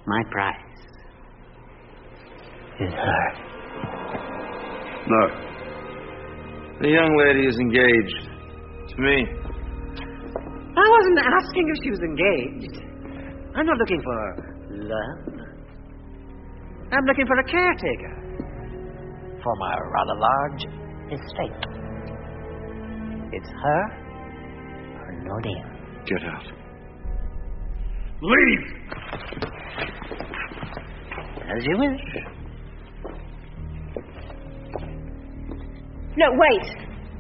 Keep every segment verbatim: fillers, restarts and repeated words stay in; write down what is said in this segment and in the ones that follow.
My prize is her. No. The young lady is engaged. To me. I wasn't asking if she was engaged. I'm not looking for love. I'm looking for a caretaker for my rather large estate. It's her or no deal. Get out. Leave! As you wish. No, wait.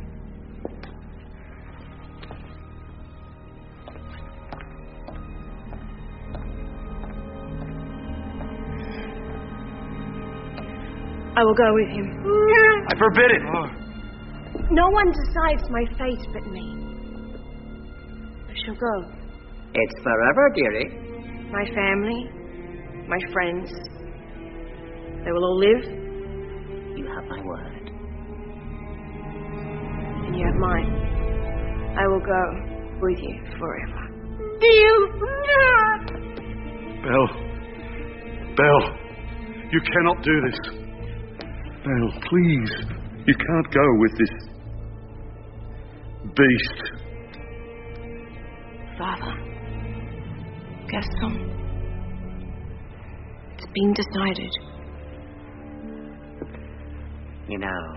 I will go with him. I forbid it. No one decides my fate but me. I shall go. It's forever, dearie. My family, my friends, they will all live. You have my word. And you have mine. I will go with you forever. Deal? Belle. Belle. You cannot do this. Belle, please. You can't go with this beast. Father. Gaston. It's been decided. You know,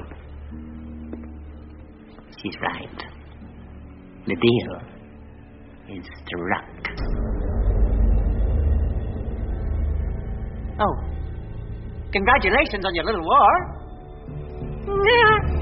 she's right. The deal is struck. Oh, congratulations on your little war. Yeah.